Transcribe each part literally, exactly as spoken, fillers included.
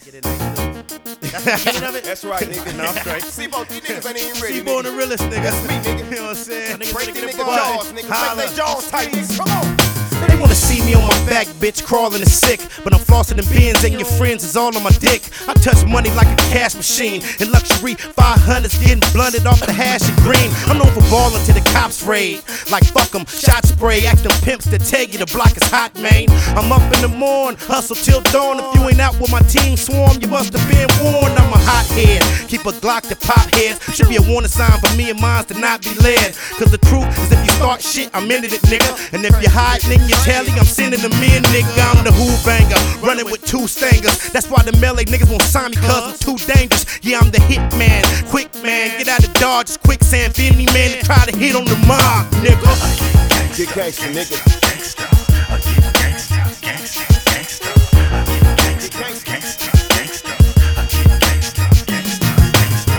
Get it nice. That's the beginning of it? That's right, nigga. No, I'm straight. C-Bo, these niggas ain't even ready, C-Bo the nigga. realest nigga. That's me, nigga. You know what I'm saying? Break the nigga What? jaws, nigga. Holla. Break they jaws tight, nigga. Come on. They wanna see me on my back, bitch, crawling and sick. But I'm flossing them bins and your friends is all on my dick. I touch money like a cash machine. In luxury, five hundreds getting blunted off the hash and green. I'm known for balling till the cops raid. Like fuck 'em, shot spray, act them pimps that tell you the block is hot, man. I'm up in the morning, hustle till dawn. If you ain't out with my team swarm, you must have been warned. I'm a hothead, keep a Glock to pop heads. Should be a warning sign for me and mine to not be led. Cause the truth is if you start shit, I'm into it, nigga. And if you hiding in your telly, I'm sending them in, nigga. I'm the who banger, running with two stangers. That's why the L A niggas won't sign me cause I'm too dangerous. Yeah, I'm the hit man, quick man. Get out of Dodge, just quicksand. Be any man that try to hit on the mob, nigga. Get gangsta, nigga. Gangsta, I get gangsta, gangsta, gangsta. I get gangsta, gangsta, gangsta. I get gangsta, gangsta, gangsta.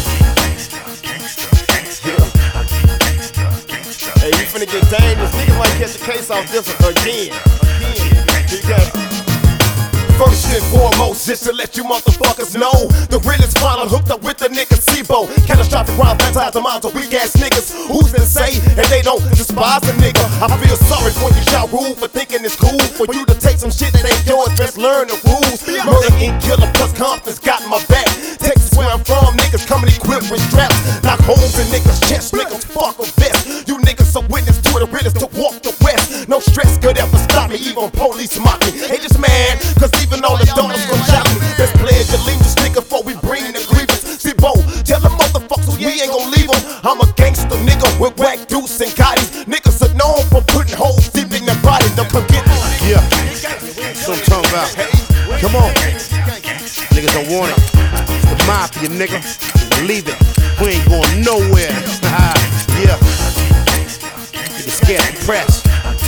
I get gangsta, gangsta, gangsta. I get gangsta, gangsta. Hey, you finna get dangerous. Niggas might catch a case off this one again. Again. Get gangsta. First and foremost, just to let you motherfuckers know, the realest final hooked up with the nigga C-Bo. Catastrophic crowd, baptized amounts of weak ass niggas. Who's to say, and they don't despise a nigga. I feel sorry for you, y'all rude, for thinking it's cool for you to take some shit that ain't yours, just learn the rules. Murder and killer plus confidence got my back. Texas where I'm from, niggas coming equipped with straps. Knock holes in niggas' chest, niggas fuck a vest. You niggas are witness to the realest to walk the west. No stress could ever stop me, even police mock me. They just mad, cause even all the dogs gon' shout me. Best pledge allegiance, nigga, before we bring the grievance. C-Bo, tell them motherfuckers we ain't gon' leave them. I'm a gangster nigga with whack deuce and Gottis. Niggas are known for putting holes deep in their body. They'll come get me. Yeah, that's what I'm talking about. Come on. Niggas don't want it. It's the mafia, nigga. Believe it. We ain't going nowhere. Yeah. Niggas scared to press.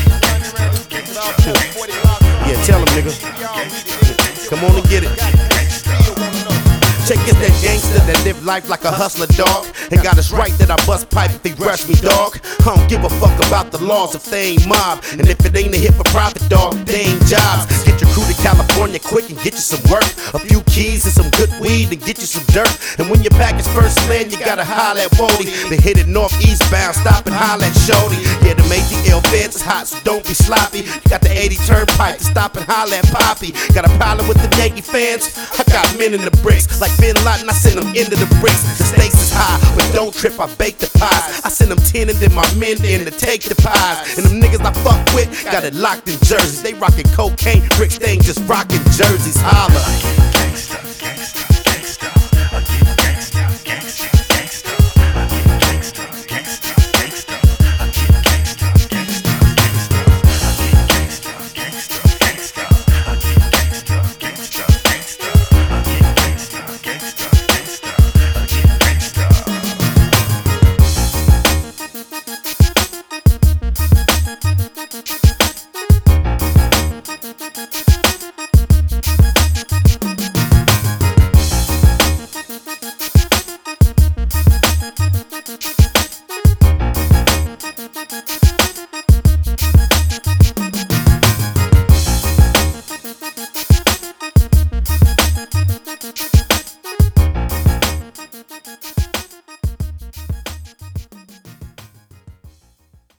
Yeah, tell them, nigga. Come on and get it. Check it, that gangster that live life like a hustler, dog. And got us right that I bust pipe if they rush me, dog. I don't give a fuck about the laws if they ain't mob. And if it ain't a hit for profit, dog, they ain't jobs. Get your crew to California quick and get you some work. A few keys and some good weed and get you some dirt. And when your package first land, you gotta holler at Wody. They hit it northeastbound, stop and holler at Shorty. Yeah, the A T L feds is hot, so don't be sloppy. You got the eighty turnpike to stop and holler at Poppy. Got a problem with the Yankee fans? I got men in the bricks. Like Bin Laden, I send them into the bricks. The stakes is high, but don't trip, I bake the pies. I send them ten and then my men in to take the pies. And them niggas I fuck with got it locked in jerseys. They rockin' cocaine bricks, they ain't just rockin' jerseys. Holla.